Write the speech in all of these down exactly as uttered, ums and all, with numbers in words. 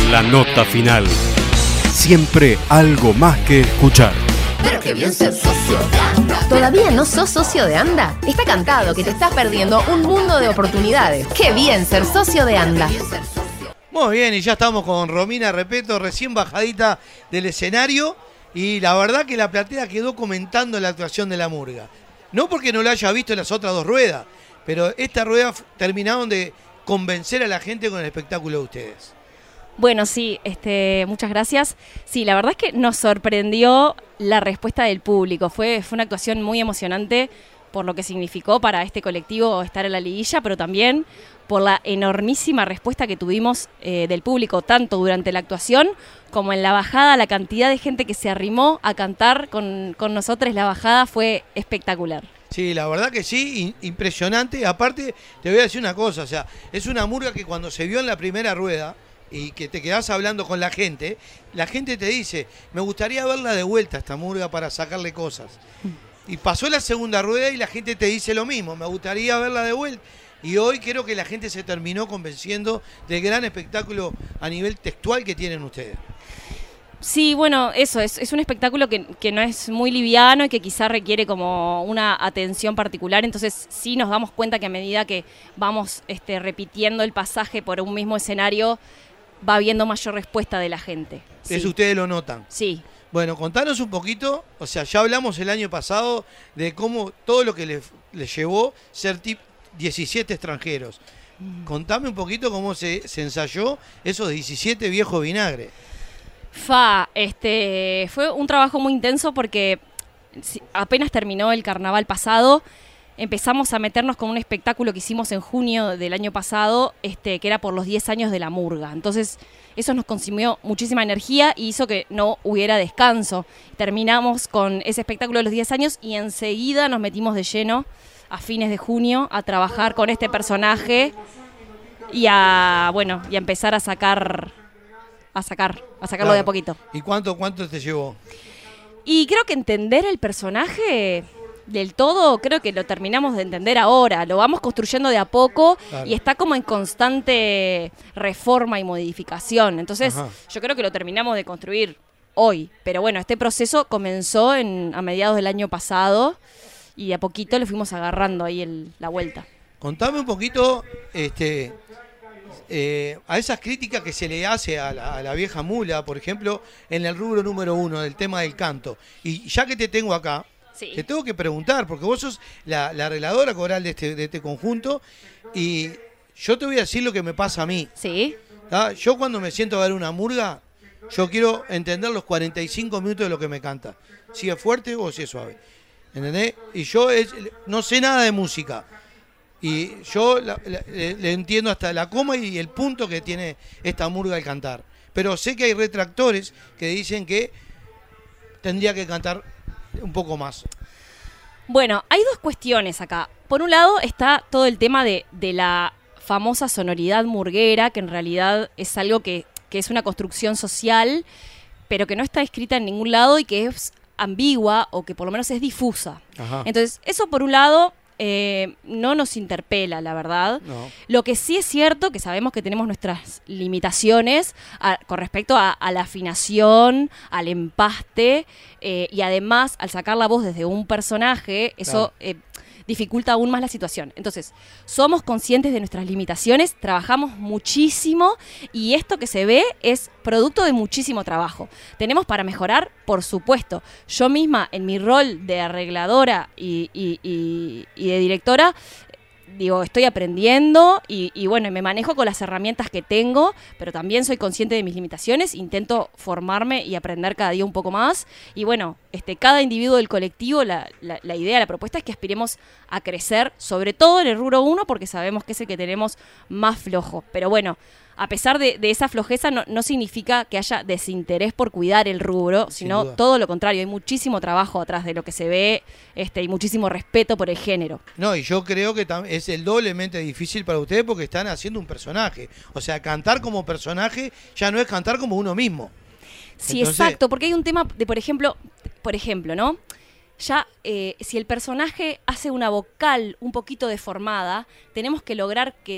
La nota final. Siempre algo más que escuchar. Pero qué bien ser socio de ANDA. ¿Todavía no sos socio de ANDA? Está cantado que te estás perdiendo un mundo de oportunidades. Qué bien ser socio de ANDA. Muy bien, y ya estamos con Romina Repeto, recién bajadita del escenario. Y la verdad que la platea quedó comentando la actuación de la murga. No porque no la haya visto en las otras dos ruedas, pero esta rueda terminaron de convencer a la gente con el espectáculo de ustedes. Bueno, sí, este, muchas gracias. Sí, la verdad es que nos sorprendió la respuesta del público. Fue, fue una actuación muy emocionante por lo que significó para este colectivo estar en la liguilla, pero también por la enormísima respuesta que tuvimos eh, del público, tanto durante la actuación como en la bajada. La cantidad de gente que se arrimó a cantar con, con nosotros la bajada fue espectacular. Sí, la verdad que sí, impresionante. Aparte, te voy a decir una cosa, o sea, es una murga que cuando se vio en la primera rueda y que te quedás hablando con la gente, la gente te dice, me gustaría verla de vuelta esta murga para sacarle cosas. Y pasó la segunda rueda y la gente te dice lo mismo, me gustaría verla de vuelta. Y hoy creo que la gente se terminó convenciendo del gran espectáculo a nivel textual que tienen ustedes. Sí, bueno, eso, es, es un espectáculo que, que no es muy liviano y que quizá requiere como una atención particular, entonces sí nos damos cuenta que a medida que vamos este, repitiendo el pasaje por un mismo escenario, va habiendo mayor respuesta de la gente. Sí. Eso ustedes lo notan. Sí. Bueno, contanos un poquito, o sea, ya hablamos el año pasado de cómo todo lo que les, les llevó ser tip diecisiete extranjeros. Mm. Contame un poquito cómo se, se ensayó esos diecisiete viejos vinagre. Fa, este, fue un trabajo muy intenso porque apenas terminó el carnaval pasado, empezamos a meternos con un espectáculo que hicimos en junio del año pasado, este, que era por los diez años de la murga. Entonces, eso nos consumió muchísima energía y hizo que no hubiera descanso. Terminamos con ese espectáculo de los diez años y enseguida nos metimos de lleno a fines de junio a trabajar con este personaje y a, bueno, y a empezar a sacar, a sacar, a sacarlo Claro. de a poquito. ¿Y cuánto, cuánto te llevó? Y creo que entender el personaje del todo, creo que lo terminamos de entender ahora. Lo vamos construyendo de a poco. Claro. Y está como en constante reforma y modificación. Entonces, Ajá. yo creo que lo terminamos de construir hoy. Pero bueno, este proceso comenzó en, a mediados del año pasado y de a poquito le fuimos agarrando ahí el, la vuelta. Contame un poquito este, eh, a esas críticas que se le hace a la, a la vieja mula, por ejemplo, en el rubro número uno del tema del canto. Y ya que te tengo acá, sí. te tengo que preguntar, porque vos sos la, la arregladora coral de este, de este conjunto, y yo te voy a decir lo que me pasa a mí. Sí. ¿tá? Yo cuando me siento a ver una murga, yo quiero entender los cuarenta y cinco minutos de lo que me canta. Si es fuerte o si es suave. ¿Entendés? Y yo es, no sé nada de música. Y yo la, la, le entiendo hasta la coma y el punto que tiene esta murga al cantar. Pero sé que hay retractores que dicen que tendría que cantar un poco más. Bueno, hay dos cuestiones acá. Por un lado está todo el tema de, de la famosa sonoridad murguera, que en realidad es algo que, que es una construcción social, pero que no está escrita en ningún lado y que es ambigua o que por lo menos es difusa. Ajá. Entonces, eso por un lado eh, no nos interpela, la verdad. No. Lo que sí es cierto, que sabemos que tenemos nuestras limitaciones a, con respecto a, a la afinación, al empaste, eh, y además, al sacar la voz desde un personaje, eso... Claro. Eh, dificulta aún más la situación. Entonces, somos conscientes de nuestras limitaciones, trabajamos muchísimo y esto que se ve es producto de muchísimo trabajo. ¿Tenemos para mejorar? Por supuesto. Yo misma, en mi rol de arregladora y, y, y, y de directora, digo, estoy aprendiendo y, y bueno, me manejo con las herramientas que tengo, pero también soy consciente de mis limitaciones, intento formarme y aprender cada día un poco más. Y bueno, este, cada individuo del colectivo, la, la, la idea, la propuesta es que aspiremos a crecer, sobre todo en el rubro uno, porque sabemos que es el que tenemos más flojo. Pero bueno, a pesar de, de esa flojeza, no, no significa que haya desinterés por cuidar el rubro, sino todo lo contrario. Hay muchísimo trabajo atrás de lo que se ve este, y muchísimo respeto por el género. No, y yo creo que es el doblemente difícil para ustedes porque están haciendo un personaje. O sea, cantar como personaje ya no es cantar como uno mismo. Sí, Entonces... exacto, porque hay un tema de, por ejemplo, por ejemplo, ¿no? Ya, eh, si el personaje hace una vocal un poquito deformada, tenemos que lograr que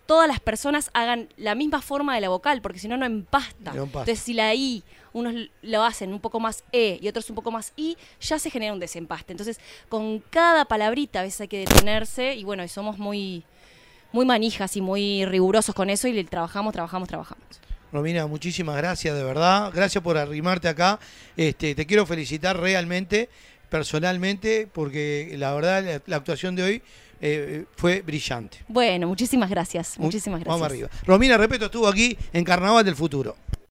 todas las personas hagan la misma forma de la vocal, porque si no, no empasta. No empasta. Entonces, si la I, unos lo hacen un poco más E y otros un poco más I, ya se genera un desempaste. Entonces, con cada palabrita a veces hay que detenerse y bueno, y somos muy, muy manijas y muy rigurosos con eso y le trabajamos, trabajamos, trabajamos. Romina, muchísimas gracias, de verdad. Gracias por arrimarte acá. Este, te quiero felicitar realmente, personalmente, porque la verdad la, la actuación de hoy eh, fue brillante. Bueno, muchísimas gracias. Muchísimas gracias. Vamos arriba. Romina Repetto estuvo aquí en Carnaval del Futuro.